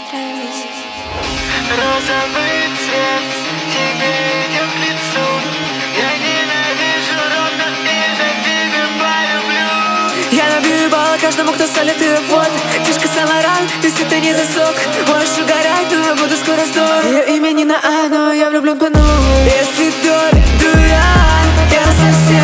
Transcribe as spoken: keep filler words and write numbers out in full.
Розовый цвет тебе идет к лицу. Я ненавижу ровно из-за тебя полюблю. Я набью балла каждому, кто солит ее вот. Фишка Самаран, если ты не засок. Можешь угорать, но я буду скоро сдох. Ее имя не на А, но я влюблен по новой. Если доля дура, я совсем